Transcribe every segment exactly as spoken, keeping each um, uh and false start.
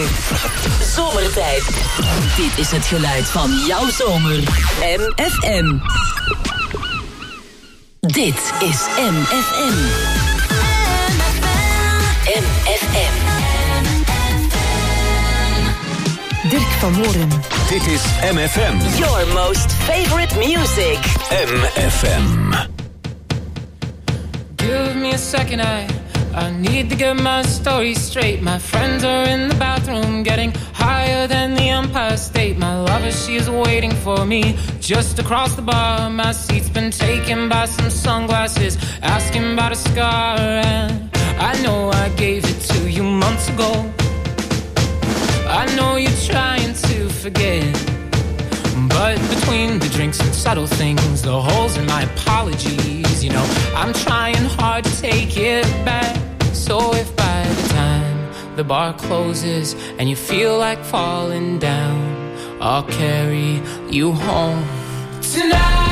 Zomertijd. Dit is het geluid van jouw zomer. M F M. Dit is M F M. M F M. Dirk van Hoorn. Dit is M F M. Your most favorite music. M F M. Give me a second, I, I need to get my story straight. My friends are in the bathroom getting higher than the Empire State. My lover, she is waiting for me just across the bar. My seat's been taken by some sunglasses, asking about a scar. And I know I gave it to you months ago. I know you're trying to forget, but between the drinks and subtle things, the holes in my apologies, you know, I'm trying hard to take it back. So if by the time the bar closes and you feel like falling down, I'll carry you home tonight.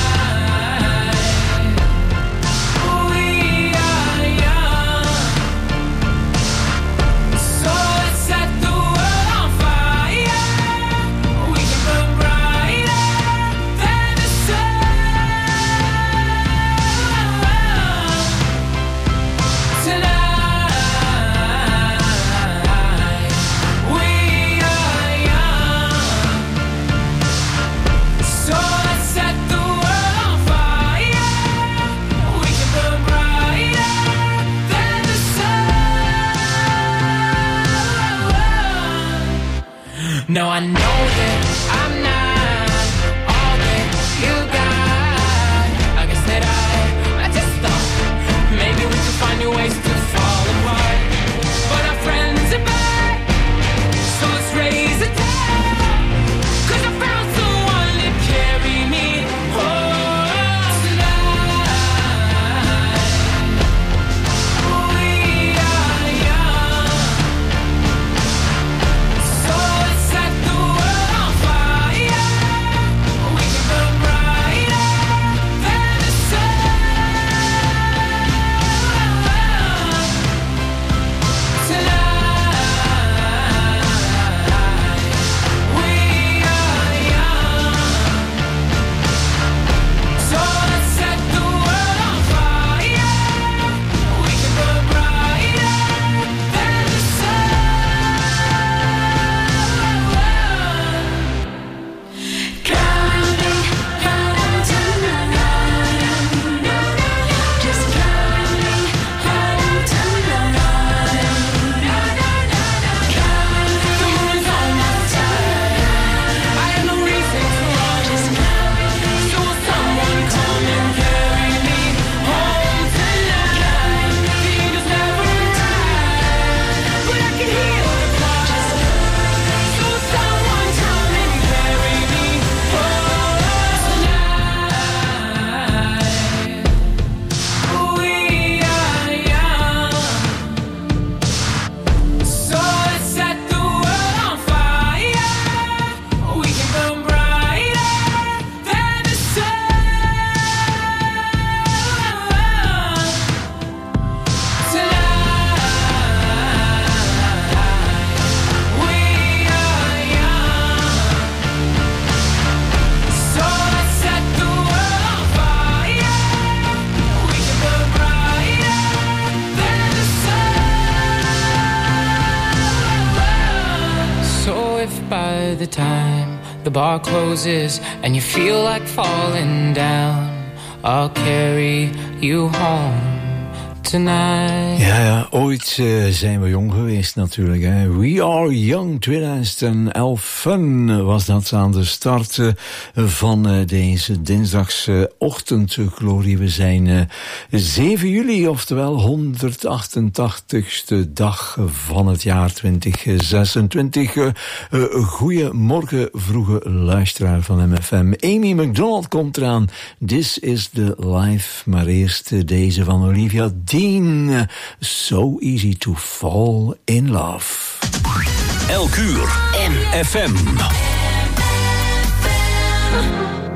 No, I know that I'm not all that you got. I guess that I, I just thought maybe we could find new ways to fall apart. But our friends are back, so let's raise a toast. 'Cause I found someone to carry me home tonight. We are young, so let's set the world on fire. We can burn brighter than the sun tonight. We are young, so let's set the world on fire. We can burn brighter than the sun. Counting, counting tonight. Just counting, counting tonight. Counting, the moon's on my side. I have no reason to run. Just counting, so will someone come and carry me home tonight? The angels never arrive, but I can hear the choir. So will someone come and carry me home tonight? We are young, so let's set the world on fire. We can burn brighter than the sun tonight. We are young, so let's set the world on fire. We can burn brighter than the sun. So if by the time the bar closes and you feel like falling down, I'll carry you home tonight. Ja, ja, ooit uh, zijn we jong geweest natuurlijk. Hè. We Are Young twintig elf Fun was dat aan de start uh, van uh, deze dinsdagsochtendglorie. Uh, we zijn uh, zeven juli, oftewel honderdachtentachtigste dag van het jaar twintig zesentwintig. Uh, uh, goeiemorgen, vroege luisteraar van M F M. Amy McDonald komt eraan. This is the life. Maar eerst uh, deze van Olivia Dean. So easy to fall in love. Elk uur. M F M.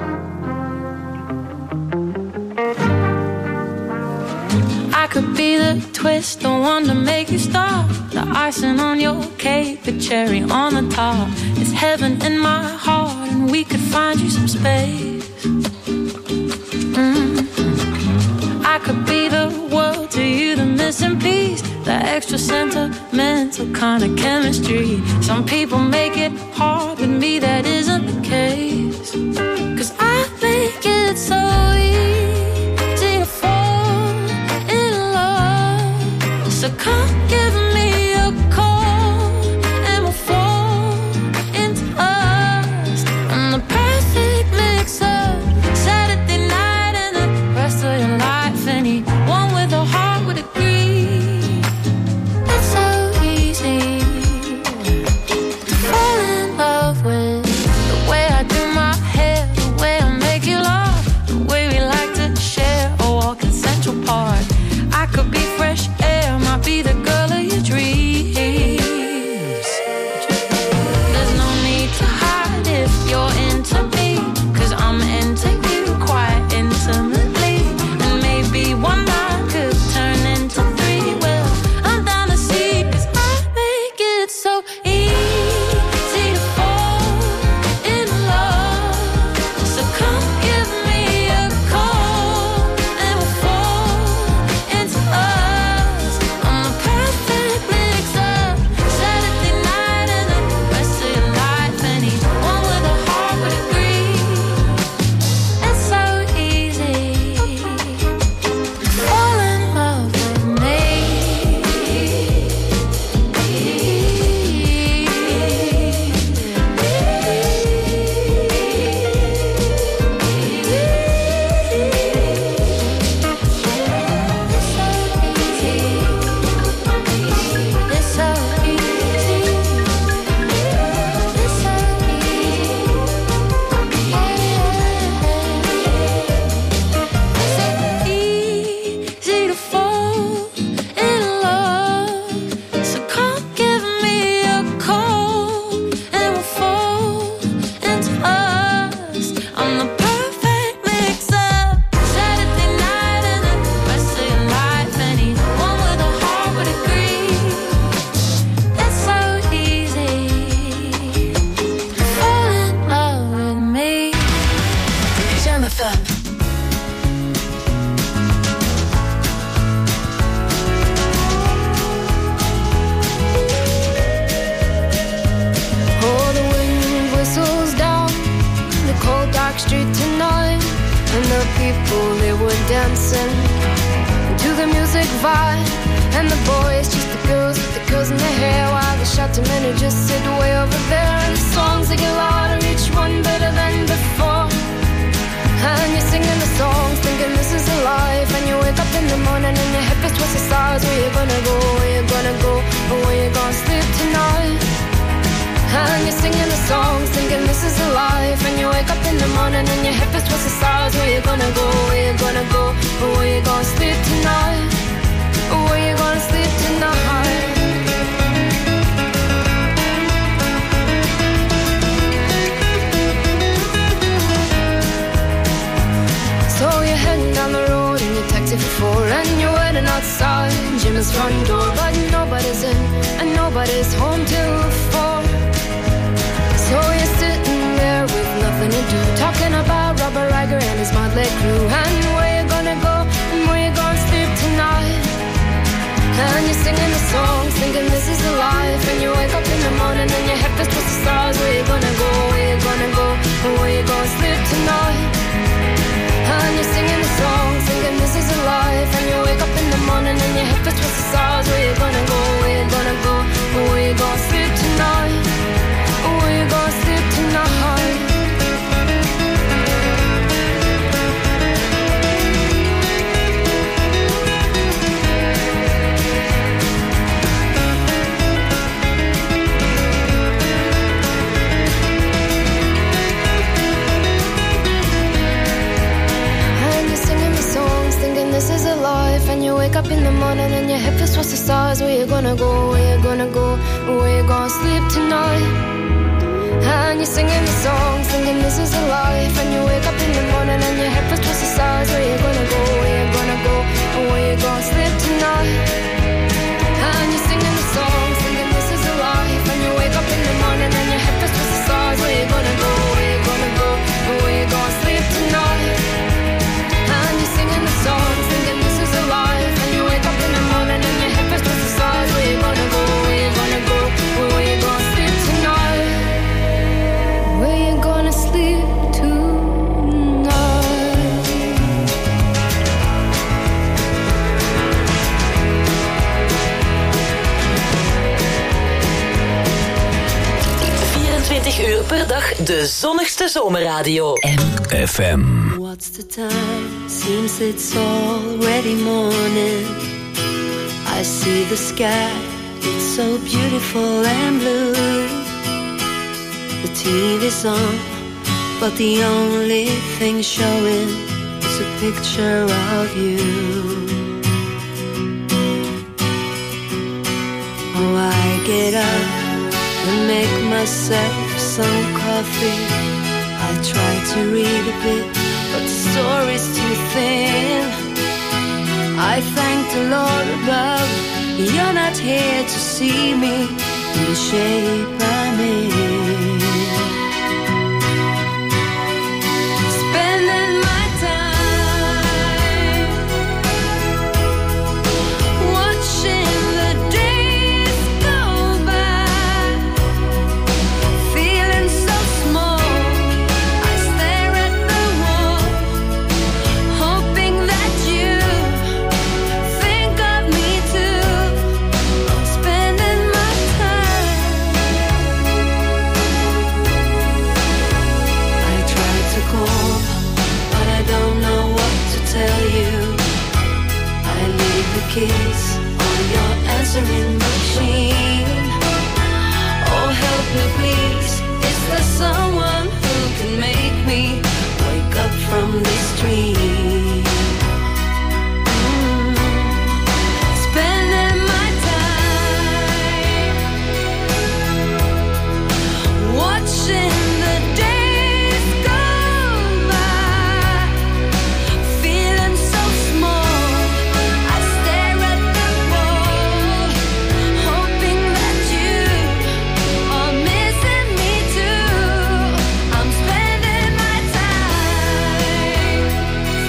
I could be the the twist, the one to make you stop. The icing on your cake, the cherry on the top. It's heaven in my heart, and we could find you some space. Mm-hmm. I could be the world to you, the missing piece, the extra sentimental kind of chemistry. Some people make it hard, but me that isn't the case. Cause I make it so easy to fall in love. So come give me a call and we'll fall into us. I'm the perfect mix up Saturday night and the rest of your life. Anyone with a heart would agree. It's so easy to fall in love with the way I do my hair, the way I make you laugh, the way we like to share a walk in Central Park. I could be fresh air, might be the girl of your dreams. There's no need to hide if you're into me, cause I'm into you quite intimately. And maybe one night could turn into three. Well, I'm down to see, cause I make it so easy to fall in love. So come give me a call and we'll fall into us. I'm the perfect mix up Saturday night and the rest of your life. Anyone with a heart would agree. It's so easy to fall in love with me. It's so easy. It's so easy to fall in love. So come give me a call and we'll fall into us. I'm the perfect mix up Saturday night and the rest of your life. Anyone with a heart would agree. It's so easy to fall in love with me. Jam F M. Oh, the wind whistles down the cold dark street tonight, and the people, they were dancing to the music vibe. And the boys, just the girls with the curls in their hair, while the shouting men who just sit way over there. And the songs, they get louder, each one better than before. And you're singing the songs, thinking this is a life. And you wake up in the morning and your hip is twisted sides. Where you gonna go, where you gonna go, or where you gonna sleep tonight? And you're singing the songs, thinking this is a life. And you wake up in the morning and your hip is twisted sides. Where you gonna go, where you gonna go, or where you gonna sleep tonight? Or where you gonna sleep tonight? So you're heading down the road in your taxi for four, and you're waiting outside Jim's front door. But nobody's in and nobody's home till four. So you're sitting there with nothing to do, talking about Robert Riger and his motley crew. And where you gonna go and where you gonna sleep tonight? And you're singing the songs, thinking this is a life. And you wake up in the morning and your head feels twisted the stars. Where you gonna go, where you gonna go, and where you gonna sleep tonight? And you're singing the songs, thinking this is a life. And you wake up in the morning and your head feels twisted the stars. Where you gonna go, where you gonna go, and where you gonna sleep tonight? Where you gonna sleep tonight? This is a life, and you wake up in the morning and your head feels towards the stars. Where you gonna go, where you gonna go, where you gonna sleep tonight? And you're singing the songs, thinking this is a life. And you wake up in the morning and your head feels towards the stars. Where you gonna go, where you gonna go, where you gonna sleep tonight? And you're singing the song, thinking this is a life. And you wake up in the morning and your head feels just the stars. Where you gonna go, where you gonna go, where you gonna sleep tonight? And you're singing the song, thinking this is a life. And you wake up in the morning and your head feels just the stars. Where you gonna go, where you gonna go, where you gonna sleep tonight? Where you gonna sleep vierentwintig uur per dag de zonnigste zomerradio. M F M. What's the time? Seems it's already morning. I see the sky, it's so beautiful and blue. The T V's on, but the only thing showing is a picture of you. Oh, I get up and make myself some coffee. I try to read a bit, but the story's too thin. I thank the Lord above, you're not here to see me in the shape I'm in. Spending my time watching the days go by, feeling so small. I stare at the wall, hoping that you think of me too. I'm spending my time. I try to call, but I don't know what to tell you. I leave the keys on your answering machine. Oh, help me please, is there someone who can make me wake up from this dream? Mm. Spending my time watching the days go by, feeling so small. I stare at the wall, hoping that you are missing me too. I'm spending my time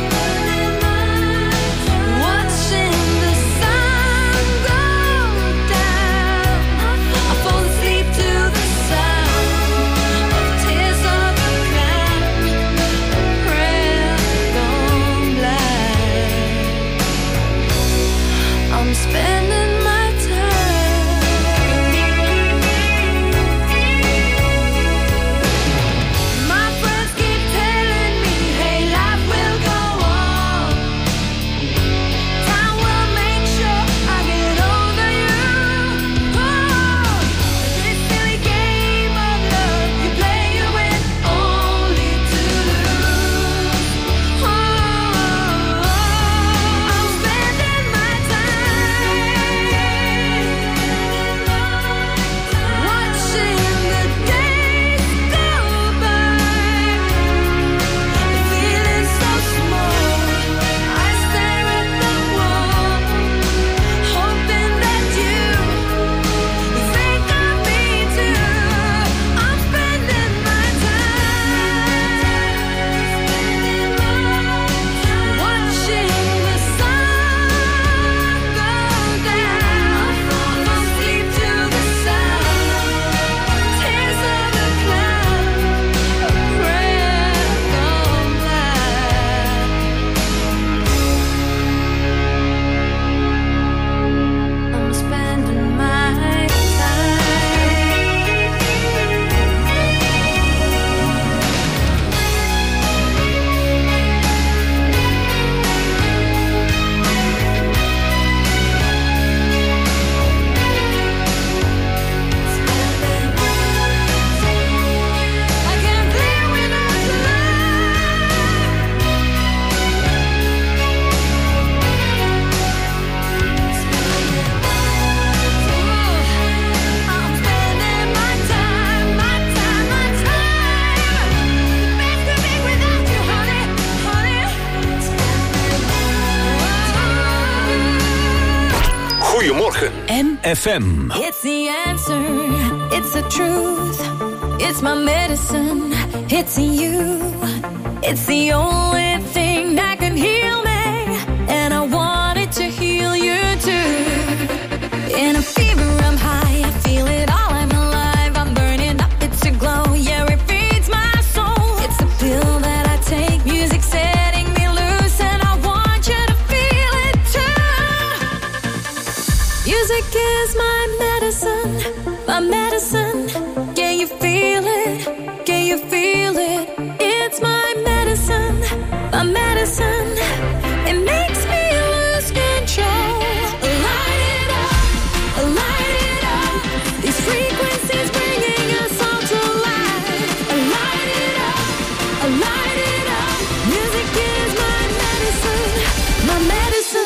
M F M. It's the answer, it's the truth, it's my medicine, it's you. It's the only thing that can heal me, and I want it to heal you too. In a fever I'm high, I feel it all, I'm alive, I'm burning up, it's a glow, yeah it feeds my soul. It's a pill that I take, music setting me loose, and I want you to feel it too. Music is my medicine, my medicine. Can you feel it? Can you feel it? It's my medicine, my medicine. It makes me lose control. Light it up, light it up. These frequencies bringing us all to life. Light it up, light it up. Music is my medicine, my medicine.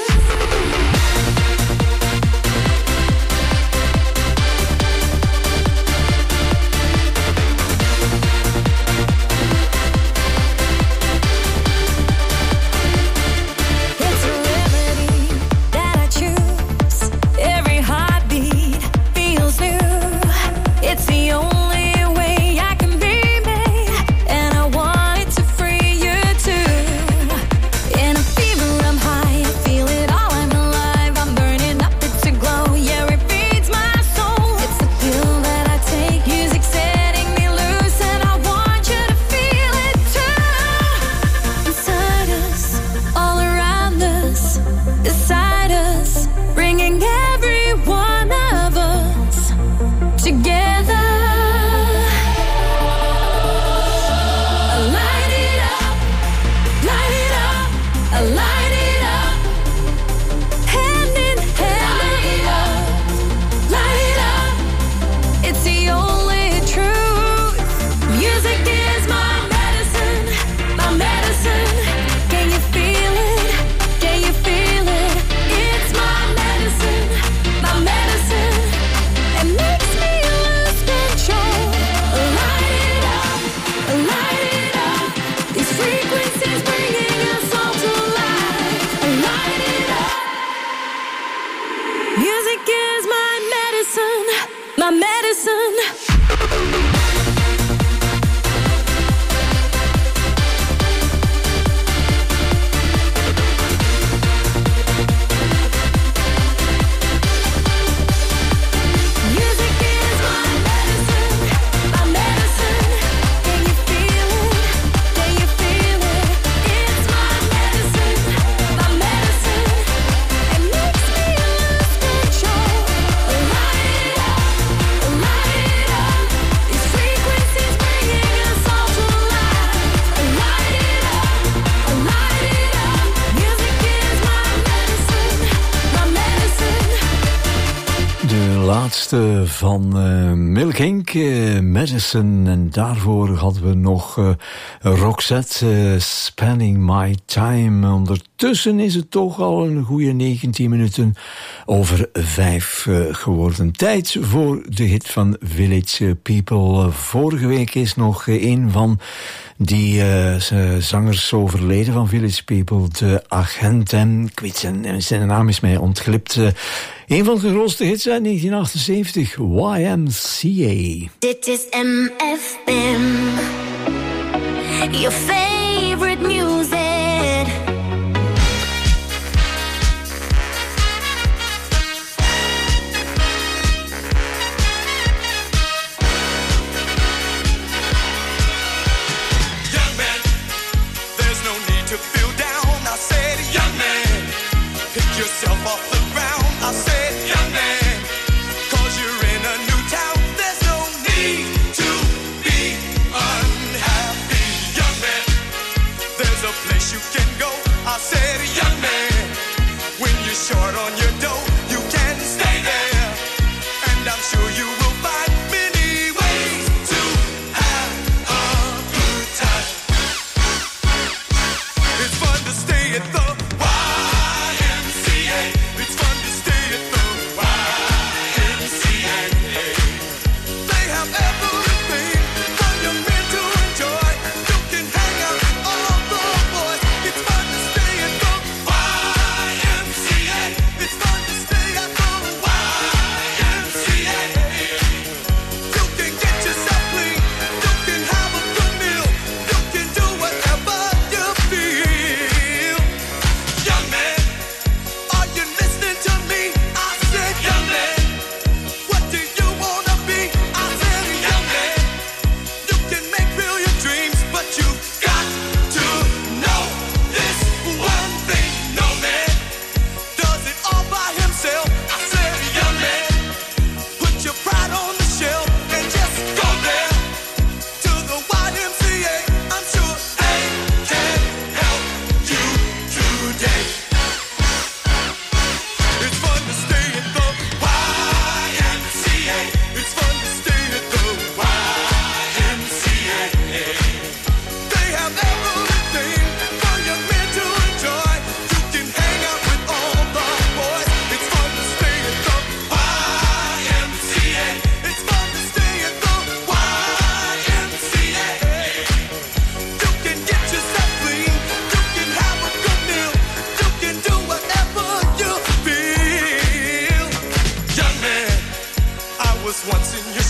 Van uh, Milk Inc, uh, Medicine. En daarvoor hadden we nog uh, Roxette, uh, Spending My Time. Ondertussen is het toch al een goede negentien minuten over vijf uh, geworden. Tijd voor de hit van Village People. Uh, vorige week is nog uh, een van die uh, zangers overleden van Village People, de agent. En ik weet zijn, zijn naam is mij ontglipt. Uh, een van de grootste hits uit negentien achtenzeventig, Y M C A. Dit is M F M, your favorite music. Young man, there's no need to feel down. I said, young man, pick yourself off the ground. I said, young man, cause you're in a new town. There's no need to be unhappy. Young man,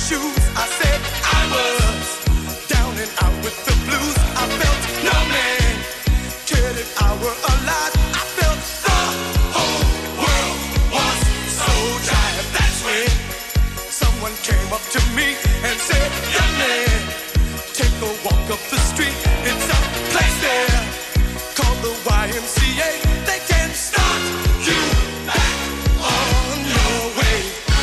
shoes. I said I was down and out with the blues. I felt no man cared if I were alive. I felt the whole world was so tired. That's when someone came up to me and said, young man, take a walk up the street. It's a place there called the Y M C A. They can start you back on your way.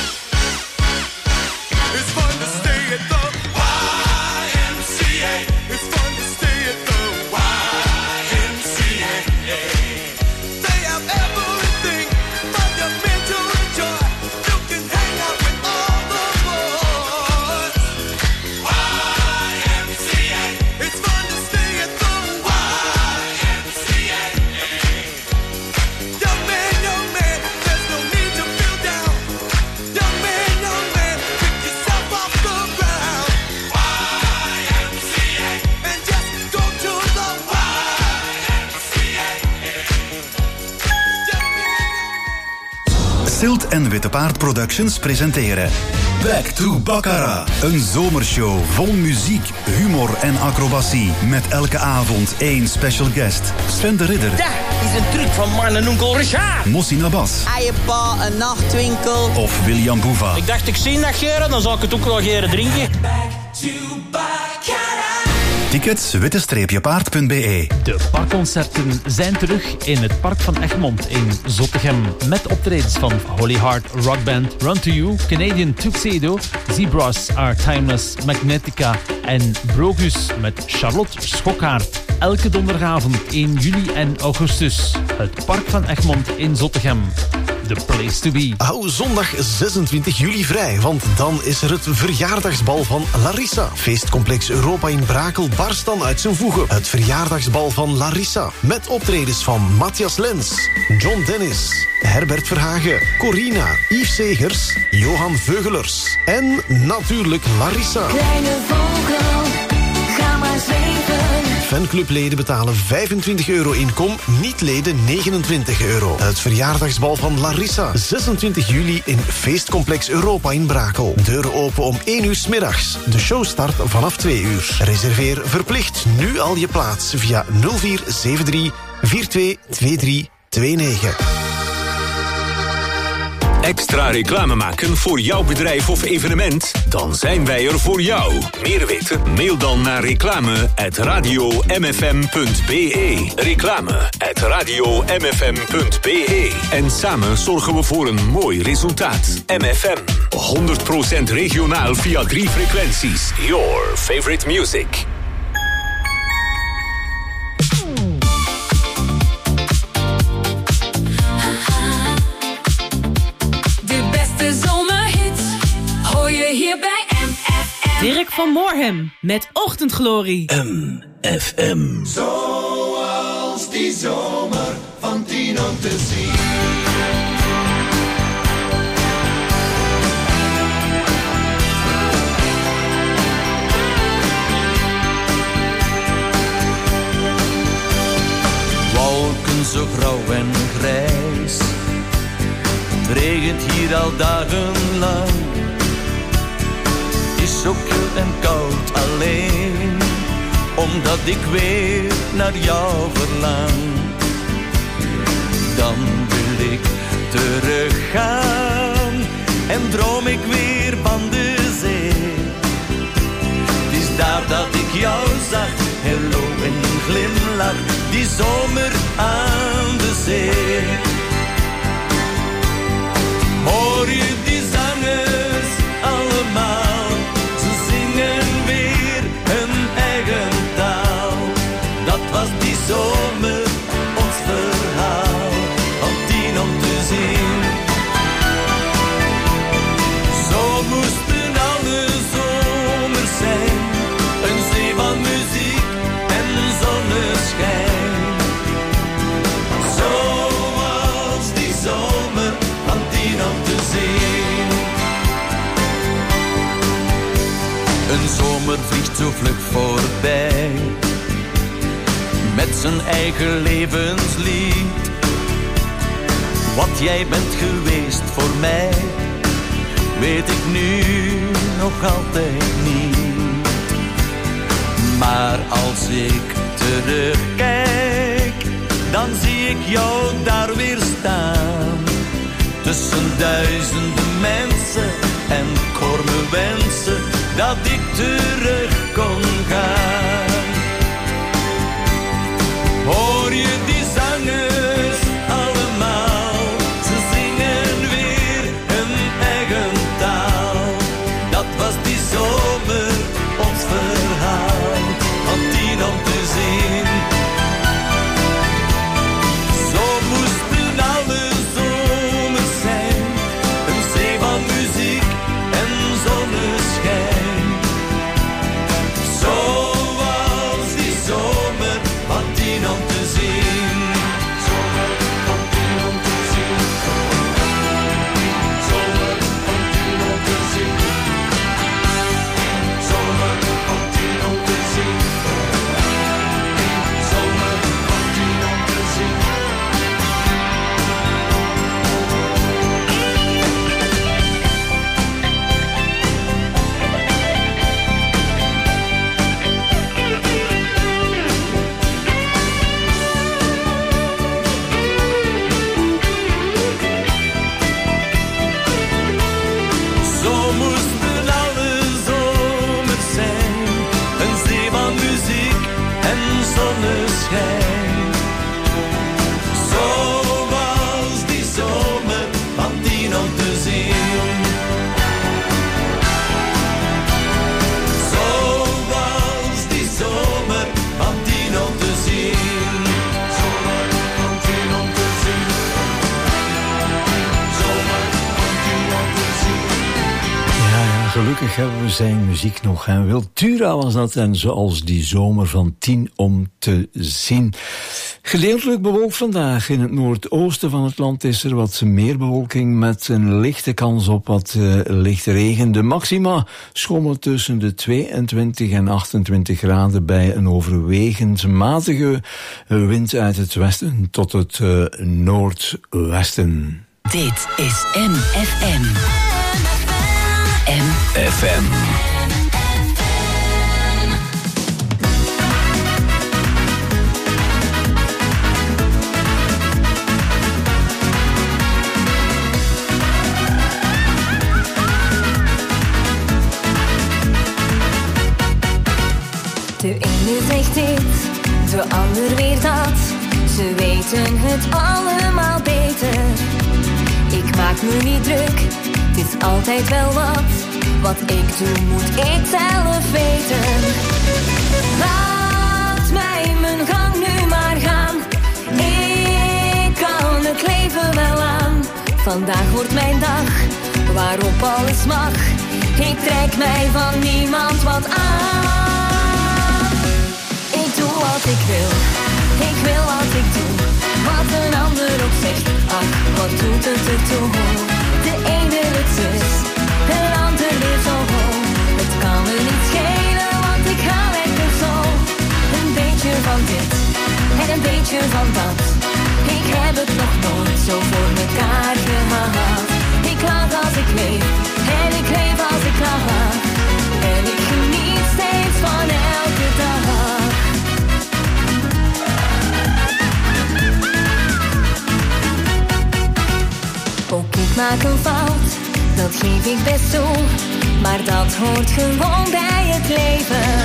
It's fun to stay at the Y M C A. It's fun to stay at the Y M C A. They have everything for your men to enjoy. You can hang out with all the boys. Y M C A. It's fun to stay at the Y M C A. Young man, young man, there's no need to feel down. Young man, young man, pick yourself off the ground. Y M C A. And just go to the Y M C A. Young man, Silt en Witte Paard Productions presenteren Back to Baccarat. Een zomershow vol muziek, humor en acrobatie. Met elke avond één special guest. Sven de Ridder. Dat is een truc van mijn en onkel Richard. Mossin Abbas. Eiepa, een nachtwinkel. Of William Boeva. Ik dacht, ik zie dat geren, dan zal ik het ook wel geren drinken. Tickets witte-paard punt b e. De parkconcerten zijn terug in het Park van Egmond in Zottegem. Met optredens van Holy Heart Rock Band, Run to You, Canadian Tuxedo, Zebras Are Timeless, Magnetica en Brogus met Charlotte Schokkaert. Elke donderdagavond in juli en augustus. Het Park van Egmond in Zottegem. The place to be. Hou zondag zesentwintig juli vrij, want dan is er het verjaardagsbal van Larissa. Feestcomplex Europa in Brakel barst dan uit zijn voegen. Het verjaardagsbal van Larissa. Met optredens van Matthias Lens, John Dennis, Herbert Verhagen, Corina, Yves Segers, Johan Veugelers en natuurlijk Larissa. Kleine vogel, ga maar zweven. Fanclubleden betalen vijfentwintig euro inkom, niet-leden negenentwintig euro. Het verjaardagsbal van Larissa, zesentwintig juli in Feestcomplex Europa in Brakel. Deuren open om één uur 's middags. De show start vanaf twee uur. Reserveer verplicht nu al je plaats via nul vier zeven drie vier twee twee drie twee negen. Extra reclame maken voor jouw bedrijf of evenement? Dan zijn wij er voor jou. Meer weten? Mail dan naar reclame at radio m f m punt b e. Reclame at radio m f m punt b e. En samen zorgen we voor een mooi resultaat. M F M, honderd procent regionaal via drie frequenties. Your favorite music. Hier bij M F M. Dirk van Moorhem met Ochtendglorie. M F M. zoals die zomer van tien om te zien. Wolken zo grauw en grijs. Het regent hier al dagenlang. Het is zo kil en koud alleen, omdat ik weer naar jou verlang. Dan wil ik teruggaan en droom ik weer van de zee. Het is daar dat ik jou zag, hello en glimlach, die zomer aan de zee. Hoor je die zangers allemaal, ze zingen weer hun eigen taal. Dat was die zomer, ons verhaal, van tien om te zien. Zo moesten alle zomers zijn, een zee van muziek en zonneschijn. Zoals die zomer, van tien om te zien. Een zomer vliegt zo vlug voorbij, met zijn eigen levenslied. Wat jij bent geweest voor mij, weet ik nu nog altijd niet. Maar als ik terugkijk, dan zie ik jou daar weer staan. Tussen duizenden mensen en ik hoor me wensen dat ik terug kon gaan. Hoor je die zangers allemaal? Ze zingen weer hun eigen taal. Dat was die zomer ons verhaal, van tien om te zien. Zo moesten alle zomers zijn, een zee van muziek en zonneschijn. Zo was die zomer van tien om te zien. Zomer van tien om te zien. Zomer van tien om te zien. Zomer van tien om te zien. Zomer van tien om te zien. Zo moesten alle zomers zijn, een zee van muziek en zonneschijn. Zo was die zomer van tien om te zien. Zo was die zomer van tien om te zien. Zomer van tien om te zien. Zomer van tien om te zien. Ja, ja, gelukkig hebben we zijn muziek nog. En Wiltura was dat, en zoals die zomer van tien om te zien. Gedeeltelijk bewolkt vandaag. In het noordoosten van het land is er wat meer bewolking met een lichte kans op wat uh, lichte regen. De maxima schommelen tussen de tweeëntwintig en achtentwintig graden bij een overwegend matige wind uit het westen tot het uh, noordwesten. Dit is M F M. M F M. De ene zegt dit, de ander weer dat. Ze weten het allemaal beter. Ik maak me niet druk, het is altijd wel wat. Wat ik doe moet ik zelf weten. Laat mij mijn gang nu maar gaan. Ik kan het leven wel aan. Vandaag wordt mijn dag, waarop alles mag. Ik trek mij van niemand wat aan. Ik doe wat ik wil, ik wil wat ik doe. Wat een ander ook zegt, ach, wat doet het ertoe? De een wil het zus, de ander weer zo hoog. Het kan me niet schelen, want ik ga lekker zo. Een beetje van dit en een beetje van dat. Ik heb het nog nooit zo voor mekaar gehad. Ik lach als ik leef en ik leef als ik lach. En ik geniet steeds van elke dag. Ook ik maak een fout, dat geef ik best toe. Maar dat hoort gewoon bij het leven.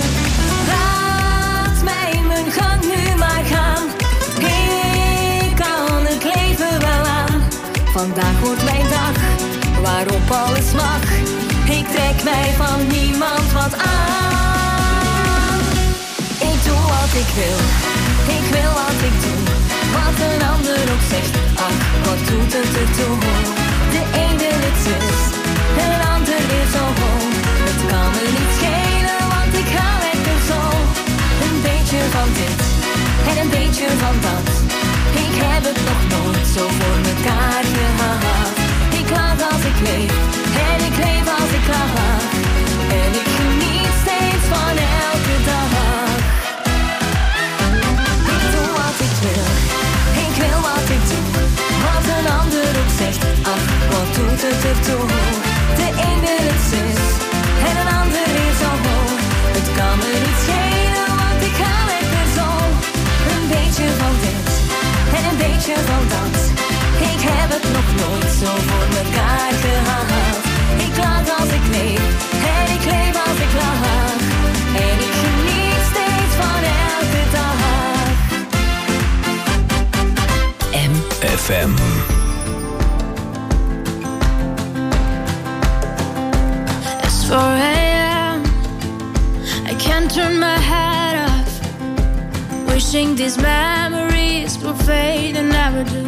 Laat mij mijn gang nu maar gaan. Ik kan het leven wel aan. Vandaag wordt mijn dag, waarop alles mag. Ik trek mij van niemand wat aan. Ik doe wat ik wil, ik wil wat ik doe. Wat een ander ook zegt, ach, wat doet het ertoe? De een wil het zus, de ander weer zo hoog. Het kan me niet schelen, want ik ga lekker zo. Een beetje van dit en een beetje van dat. Ik heb het nog nooit zo voor mekaar gehad. Ik lach als ik leef en ik leef als ik lach. En ik geniet steeds van elke dag. Ik doe wat ik wil, ik wil wat ik doe. Wat een ander ook zegt, ach, wat doet het ertoe? De een wil het zus, nooit zo voor mekaar gehad. Ik lach als ik leef en ik leef als ik lach. En ik geniet steeds van elke dag. M F M. It's four a.m. I can't turn my head off. Wishing these memories will fade and never do.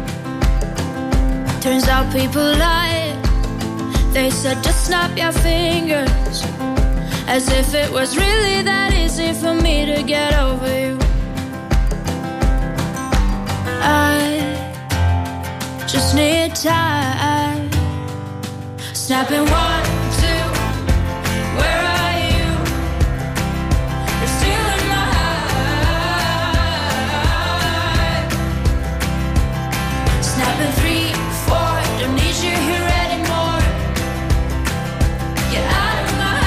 Turns out people lie. They said just snap your fingers. As if it was really that easy for me to get over you. I just need time. Snapping one, two, where are you? You're still in my heart. Snapping three, four, don't need you here anymore. Get out of my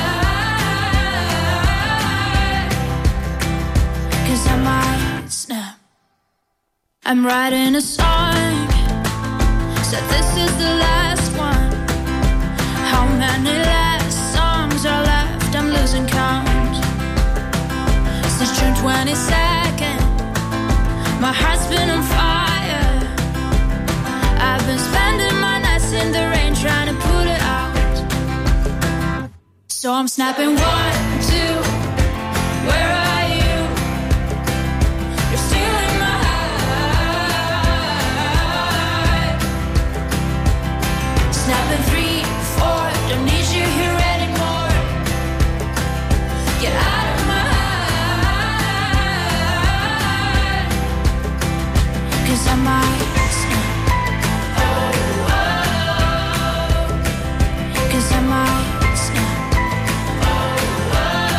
heart. 'Cause I might snap. I'm writing a song. Said this is the last one. How many last songs are left? I'm losing count. Since June twenty-second, my heart's been on fire. I've been spending my nights in the rain trying to put it out. So I'm snapping one, two, where are you? You're still in my heart. Snapping three, four, don't need you here anymore. Get out of my heart. 'Cause I might snap. Oh, oh. 'Cause I might snap. Oh,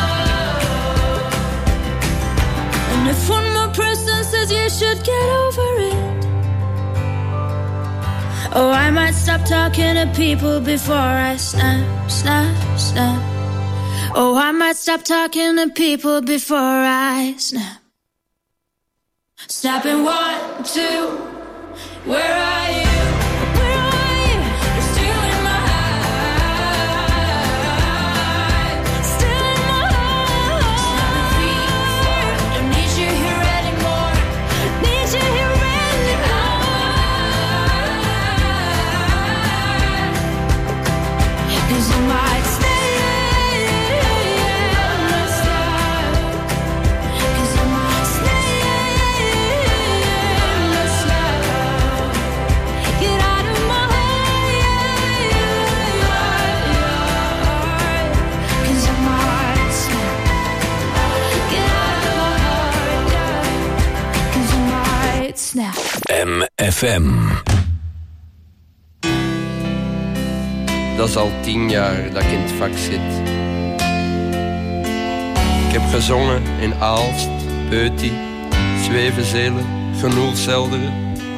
oh. And if one more person says you should get over it, oh, I might stop talking to people before I snap, snap, snap. Oh, I might stop talking to people before I snap. Snapping one, two, where are you? Where are you? You're still in my heart. Still in my heart. Snapping three, four, don't need you here anymore. Need you here anymore. 'Cause I might stay in the start. 'Cause I might stay in the start. Get out of my heart. 'Cause I might snap. Get out of my heart. 'Cause I might snap. M F M. Dat is al tien jaar dat ik in het vak zit. Ik heb gezongen in Aalst, Peuty, Zwevenzelen, Genoelselderen.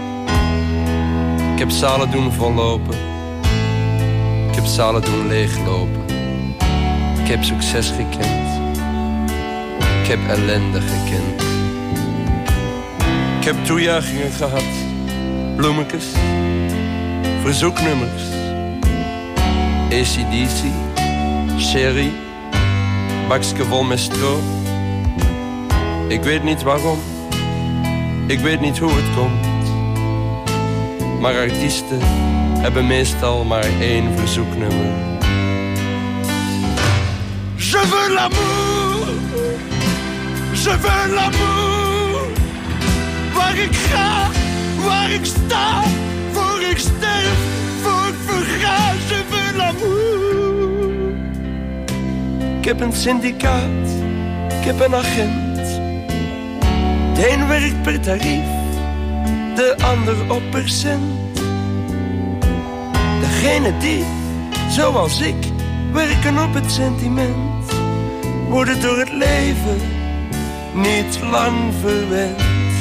Ik heb zalen doen vollopen. Ik heb zalen doen leeglopen. Ik heb succes gekend. Ik heb ellende gekend. Ik heb toejuichingen gehad. Bloemetjes, verzoeknummers. A C D C, Sherry, bakske vol met stro. Ik weet niet waarom, ik weet niet hoe het komt. Maar artiesten hebben meestal maar één verzoeknummer. Je veux l'amour, je veux l'amour. Waar ik ga, waar ik sta, voor ik sterf, voor ik verga. Je veux l'amour. Ik heb een syndicaat, ik heb een agent. De een werkt per tarief, de ander op percent. Degene die, zoals ik, werken op het sentiment, worden door het leven niet lang verwend.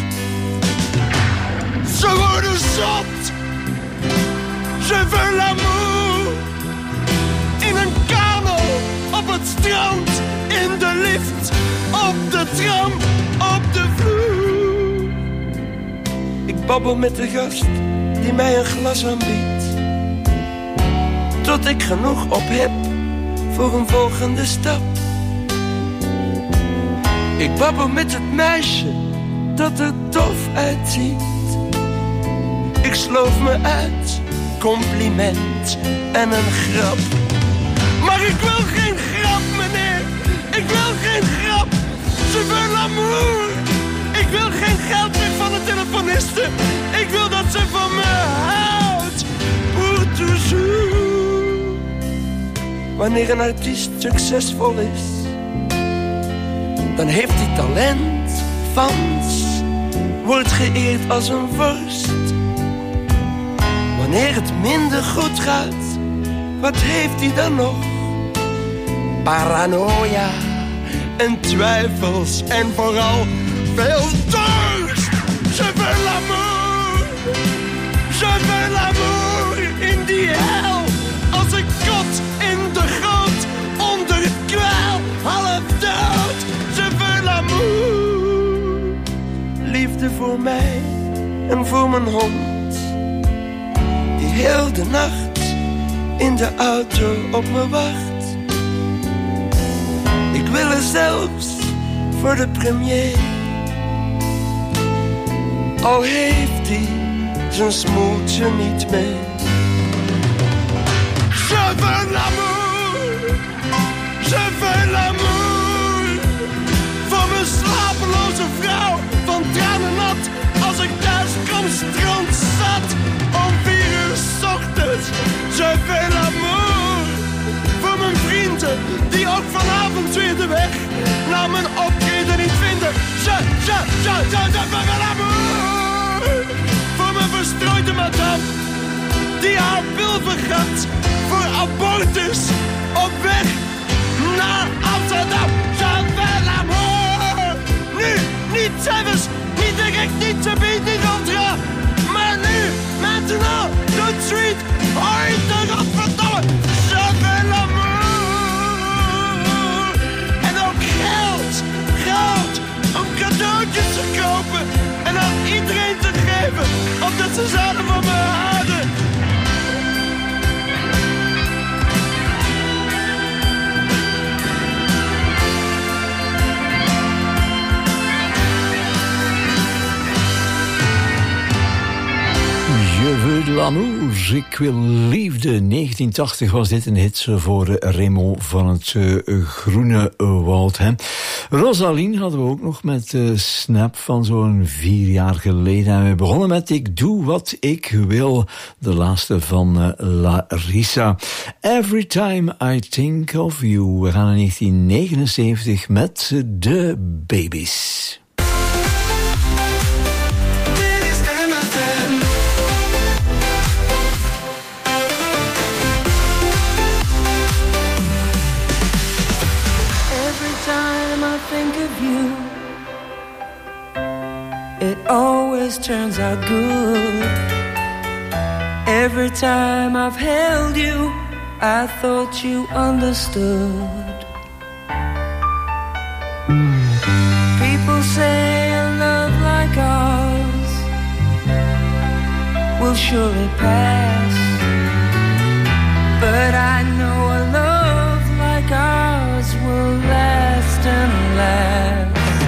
Ze worden zot. Je veux l'amour. In een kano, op het strand, in de lift, op de tram, op de vloer. Ik babbel met de gast, die mij een glas aanbiedt, tot ik genoeg op heb voor een volgende stap. Ik babbel met het meisje dat er tof uitziet. Ik sloof me uit, compliment en een grap. Maar ik wil geen grap, meneer. Ik wil geen grap. Je veux l'amour. Ik wil geen geld meer van de telefoniste. Ik wil dat ze van me houdt. Pour toujours. Wanneer een artiest succesvol is, dan heeft hij talent, fans, wordt geëerd als een vorst. Wanneer het minder goed gaat, wat heeft hij dan nog? Paranoia en twijfels en vooral veel dorst. Je veux l'amour, je veux l'amour in die hel. Als ik kot in de goot, onder het kwel, half dood. Je veux l'amour, liefde voor mij en voor mijn hond, die heel de nacht in de auto op me wacht. Ik wil er zelfs voor de premier, al heeft hij zijn smoeltje niet mee. Je veux l'amour, je veux l'amour, voor mijn slapeloze vrouw, van tranen nat, als ik thuis kom strandzat, om vier uur 's ochtends. Je veux l'amour, voor mijn vrienden, die ook vanavond weer de weg naar mijn optreden niet vinden. Je, je, je, je, je veux l'amour, voor mijn verstrooide madame, die haar wil vergat, voor abortus, op weg naar Amsterdam. Je veux l'amour, nu, niet zelfs, niet direct, niet te bied, niet ultra, maar nu, maintenant, tout de suite, ooit de godverdomme. Je veux l'amour, en ook geld, geld, om cadeautjes te kopen en aan iedereen te geven, omdat ze zouden van me houden. Je veux de l'amour, ik wil liefde. negentien tachtig was dit een hit voor Remo van het uh, Groene Woud. Hè. Rosaline hadden we ook nog met uh, Snap van zo'n vier jaar geleden. En we begonnen met Ik doe wat ik wil, de laatste van uh, Larissa. Every time I think of you. We gaan in negentien negenenzeventig met de Babies. It always turns out good. Every time I've held you, I thought you understood. People say a love like ours will surely pass, but I know a love like ours will last and last.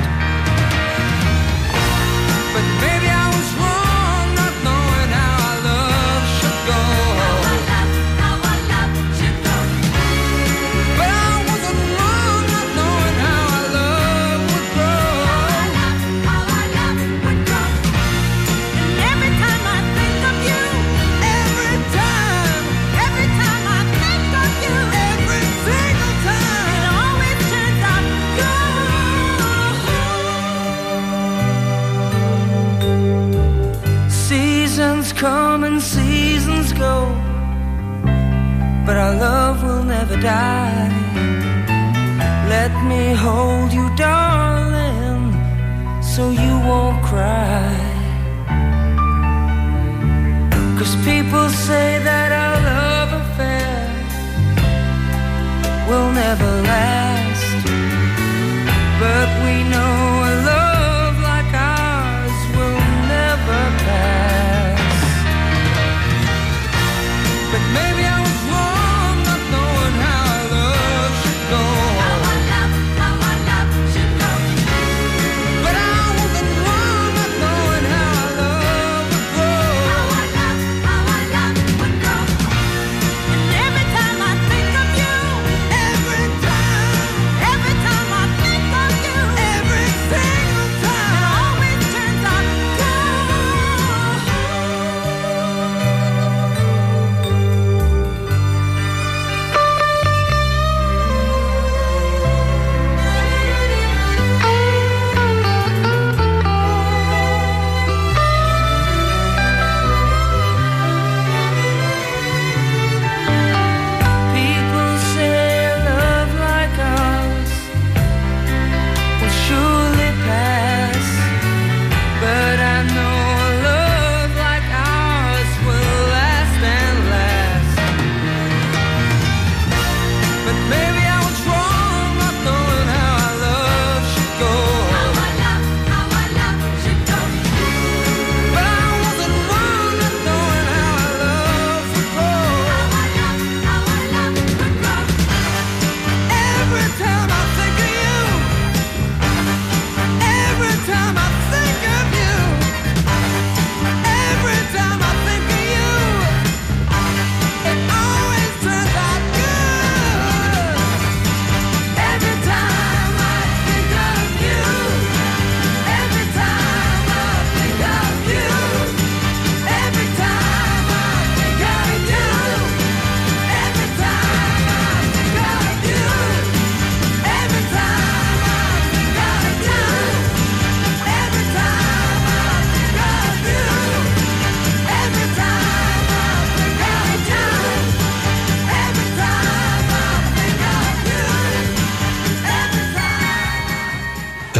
Baby, I was wrong not knowing how our love should go. How our love should go. But I wasn't wrong not knowing how our love would grow. How our love would grow. And every time I think of you, every time, every time I think of you, every single time, it always turns out good. Seasons come and seasons go, but our love will never die. Let me hold you, darling, so you won't cry. 'Cause people say that our love affair will never last, but we know a love like ours will never pass.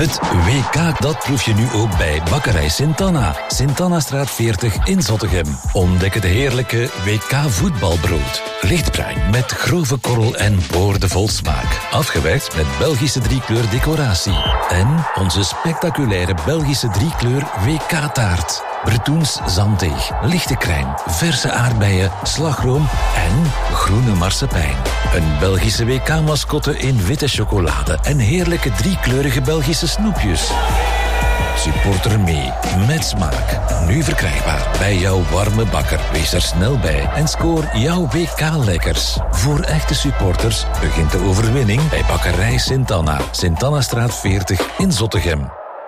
Het W K, dat proef je nu ook bij Bakkerij Sint-Anna. Sint-Annastraat veertig in Zottegem. Ontdek het heerlijke W K voetbalbrood. Lichtbruin met grove korrel en boordevol smaak. Afgewerkt met Belgische driekleur decoratie. En onze spectaculaire Belgische driekleur W K-taart. Bretoens zanddeeg, lichte crème, verse aardbeien, slagroom en groene marsepein. Een Belgische W K-mascotte in witte chocolade en heerlijke driekleurige Belgische snoepjes. Supporter mee, met smaak. Nu verkrijgbaar bij jouw warme bakker. Wees er snel bij en scoor jouw W K-lekkers. Voor echte supporters begint de overwinning bij Bakkerij Sint-Anna. Sint-Annastraat veertig in Zottegem.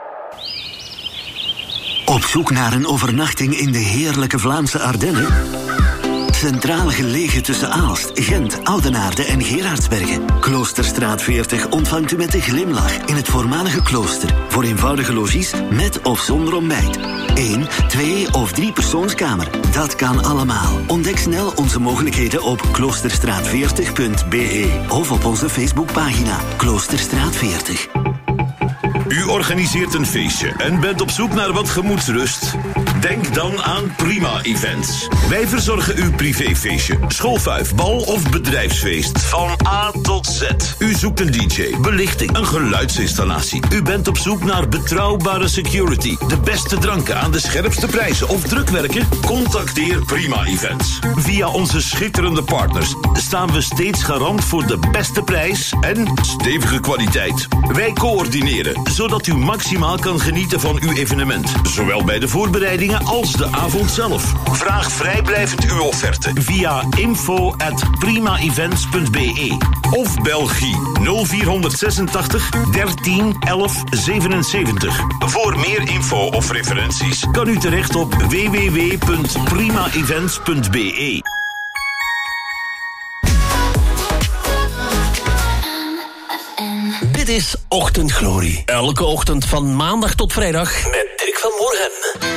Op zoek naar een overnachting in de heerlijke Vlaamse Ardennen? Centraal gelegen tussen Aalst, Gent, Oudenaarde en Gerardsbergen. Kloosterstraat veertig ontvangt u met een glimlach in het voormalige klooster. Voor eenvoudige logies met of zonder ontbijt. Eén, twee of drie persoonskamer. Dat kan allemaal. Ontdek snel onze mogelijkheden op kloosterstraat veertig punt b e of op onze Facebookpagina Kloosterstraat veertig. U organiseert een feestje en bent op zoek naar wat gemoedsrust? Denk dan aan Prima Events. Wij verzorgen uw privéfeestje, schoolfuif, bal of bedrijfsfeest. Van A tot Z. U zoekt een D J, belichting, een geluidsinstallatie. U bent op zoek naar betrouwbare security, de beste dranken aan de scherpste prijzen of drukwerken? Contacteer Prima Events. Via onze schitterende partners staan we steeds garant voor de beste prijs en stevige kwaliteit. Wij coördineren, zodat u maximaal kan genieten van uw evenement. Zowel bij de voorbereidingen als de avond zelf. Vraag vrijblijvend uw offerte via info at prima events punt b e of bel Guy nul vier zesentachtig dertien elf zevenenzeventig. Voor meer info of referenties kan u terecht op w w w punt prima events punt b e. Dit is Ochtendglorie. Elke ochtend van maandag tot vrijdag met Dirk van Moorhem.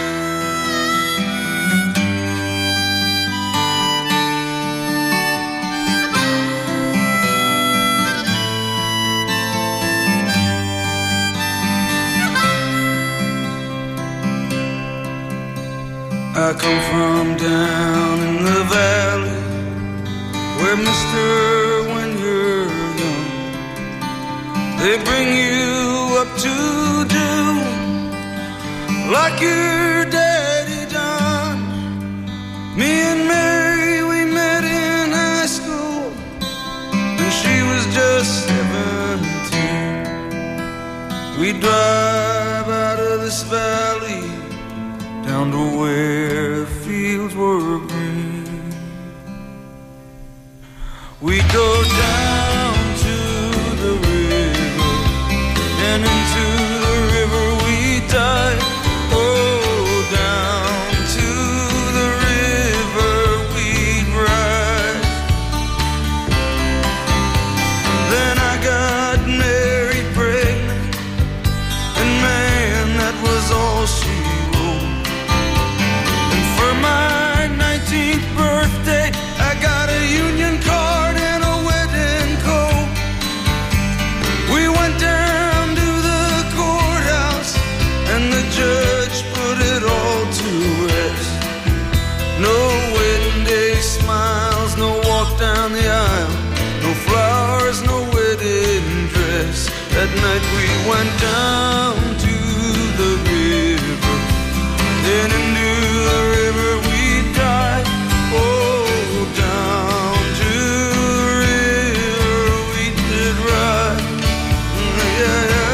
I come from down in the valley where mister when you're young they bring you up to do like your daddy done. Me and Mary, we met in high school and she was just seventeen. We drive out of this valley down to where fields were green. We go down to the river, and into the river we dive. Oh, down to the river we ride. Then I got Mary pregnant, and man, that was all she wrote. And for my nineteenth birthday, I got a union card and a wedding coat. We went down to the courthouse and the judge put it all to rest. No wedding day smiles, no walk down the aisle, no flowers, no wedding dress. That night we went down to the river, then into the river we dive. Oh, down to the river we did ride. Yeah, yeah.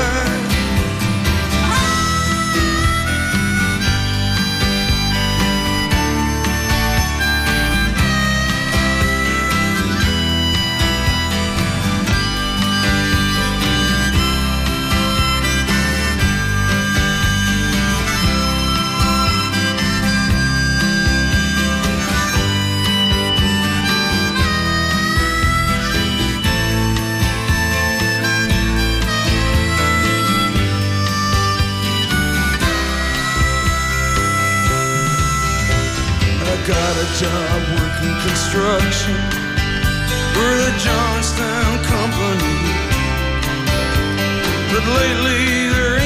Got a job working construction for the Johnstown Company, but lately there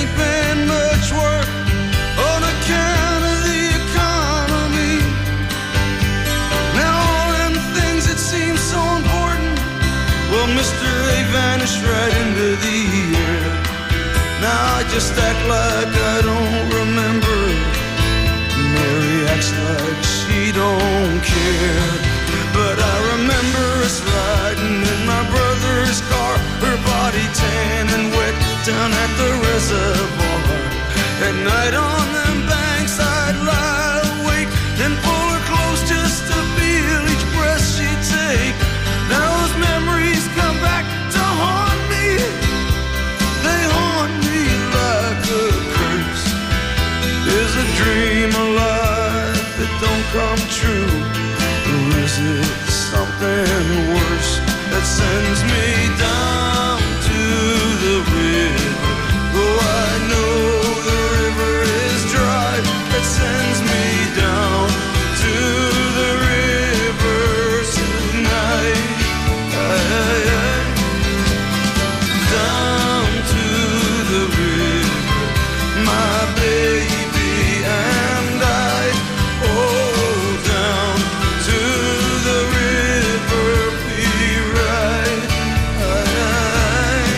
Oh, mister, they vanished right into the air. Now I just act like I don't remember. Mary acts like she don't care. But I remember us riding in my brother's car, her body tan and wet down at the reservoir. At night on them banks I'd lie awake, then pull her close just to feel each breath she'd take. Now those memories come back to haunt me. They haunt me like a curse. Is a dream alive that don't come true? Or is it something worse that sends me down to the river? Oh, I know the river is dry. That sends me down to the river tonight. Aye, aye, aye. Down to the river, my baby and I. Oh, down to the river we ride. Aye, aye.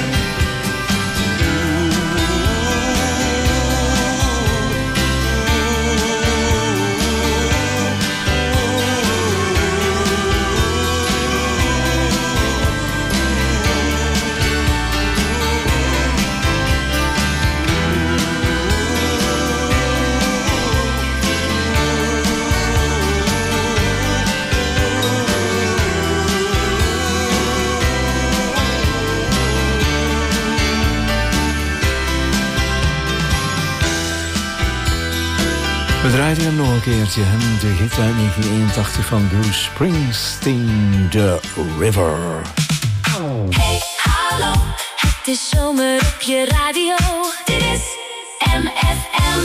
We draaiden hem nog een keertje, hem, de hit uit negentien eenentachtig van Bruce Springsteen, The River. Hey, hallo, het is zomer op je radio. Dit is M F M.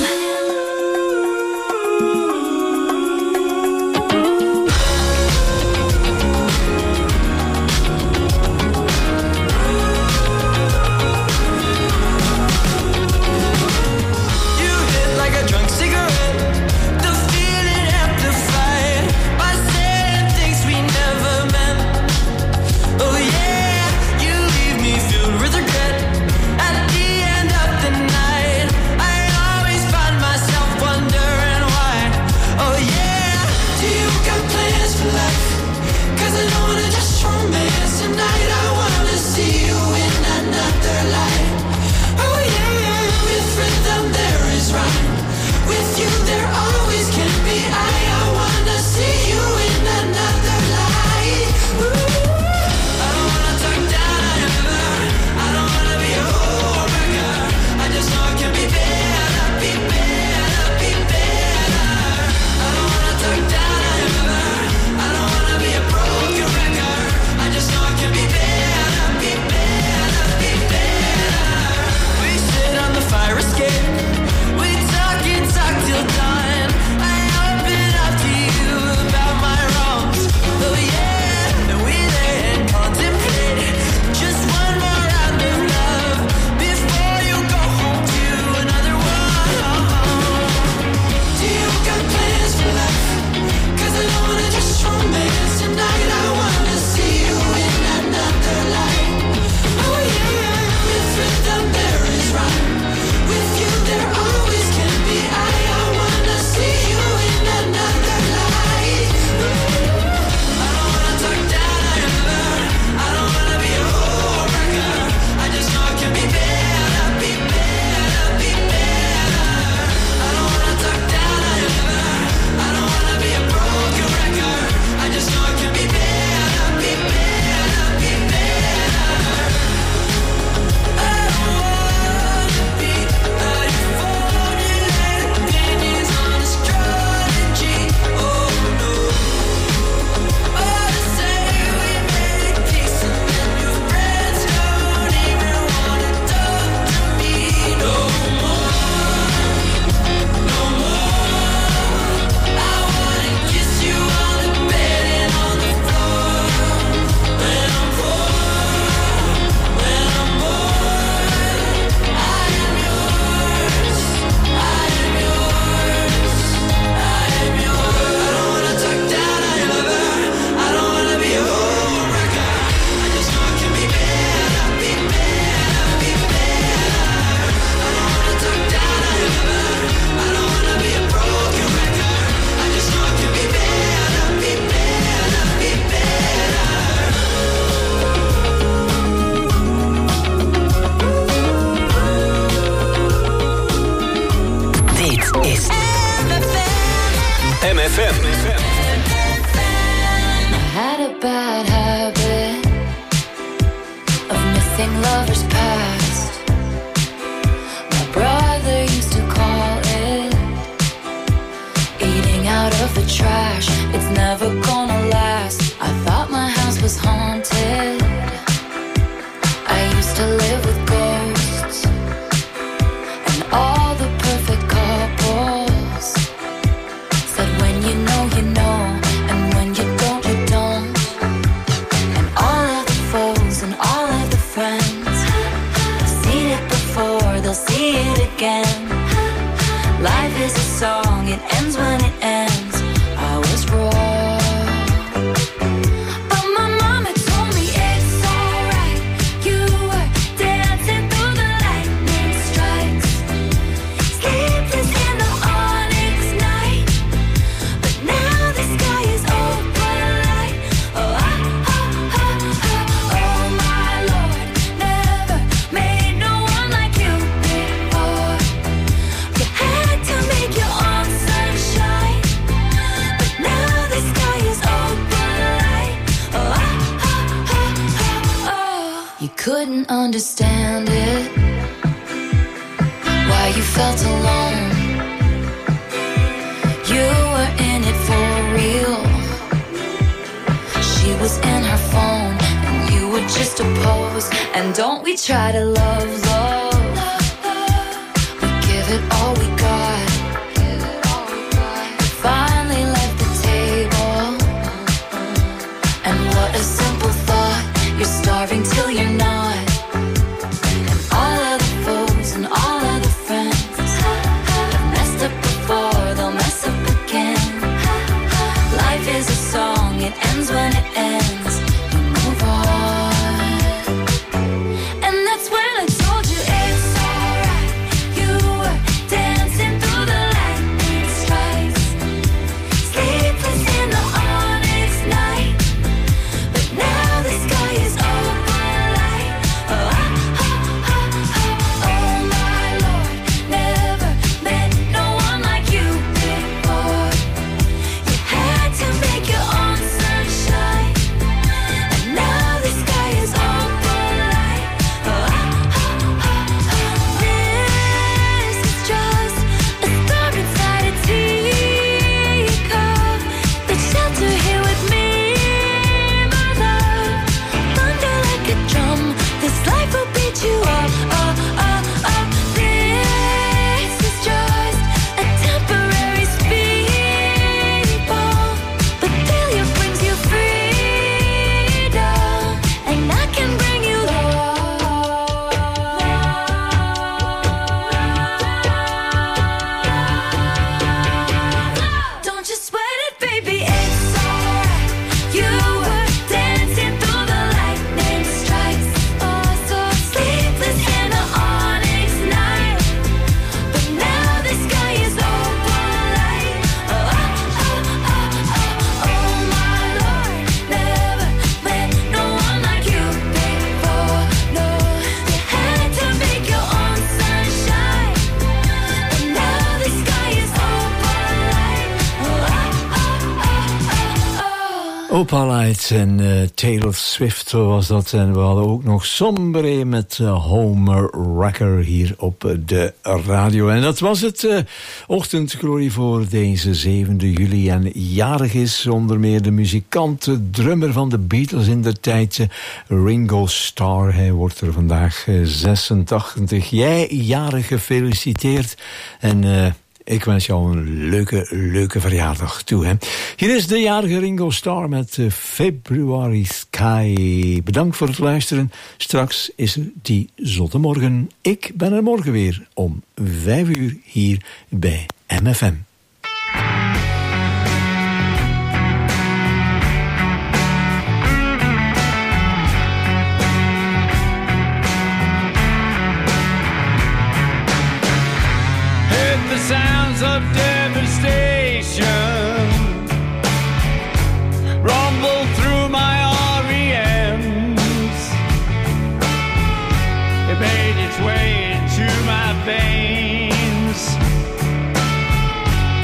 With regret at the end of the night, I always find myself bad habit of missing lovers past. My brother used to call it eating out of the trash. It's never gonna last. I thought my house was haunted. I used to live with ghosts and all the perfect couples said when you know, you know, and when you don't, you don't. And all of the foes and all of the friends have seen it before, they'll see it again. Life is a song, it ends when it ends. I was wrong, but my mama told me it's alright. You were dancing through the lightning strikes, sleepless in the onyx night. But now the sky is open light. Oh, ah, ah, ah, ah. Oh my Lord, never made no one like you before. You had to make your own sunshine, but now the sky is open light. Oh, ah, ah, ah, ah, oh. You couldn't understand it, why you felt alone. You were in it for real. She was in her phone, and you were just a pose. And don't we try to love, love? We give it all we got. You finally left the table, and what a simple thought. You're starving till you're not. And all of the foes and all of the friends have messed up before, they'll mess up again. Life is a song, it ends when it ends. You move on. And that's when I told you it's alright. You were dancing through the lightning strikes, sleepless in the onyx night. But now the sky is open light. Oh, ah, ah, ah, ah. Oh my Lord, never met no one like you before. You had to make your own sunshine, and now the sky is open light. Oh, ah, ah, ah, ah. This is just a storm inside a teacup. But shelter here with me, my love. Thunder like a drum, this life will beat you up, up, up, up. This is just a temporary speed bump, but failure brings you freedom, and I can bring you love. Don't you sweat it, baby, it's alright. You were dancing through the lightning strikes, oh so sleepless in the onyx night. But now the sky is open light. Oh, ah, ah, ah, ah. Oh my Lord, never met no one like you before. No, you had to make your own sunshine, but now the sky is open light. Oh, ah, ah, ah, ah, oh. Opalite en uh, Taylor Swift was dat. En we hadden ook nog Sombre met uh, Homer Wrecker hier op uh, de radio. En dat was het uh, ochtendglorie voor deze zevende juli. En jarig is onder meer de muzikant, de drummer van de Beatles in de tijd, uh, Ringo Starr. Hij wordt er vandaag uh, zesentachtig. Jij jarig gefeliciteerd. En uh, ik wens jou een leuke, leuke verjaardag toe. Hè. Hier is de jarige Ringo Starr met uh, February Sky. Bedankt voor het luisteren. Straks is er die zotte morgen. Ik ben er morgen weer om vijf uur hier bij M F M. The sounds of devastation rumble through my R E Ms. It made its way into my veins.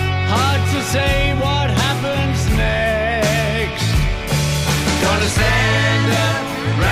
Right.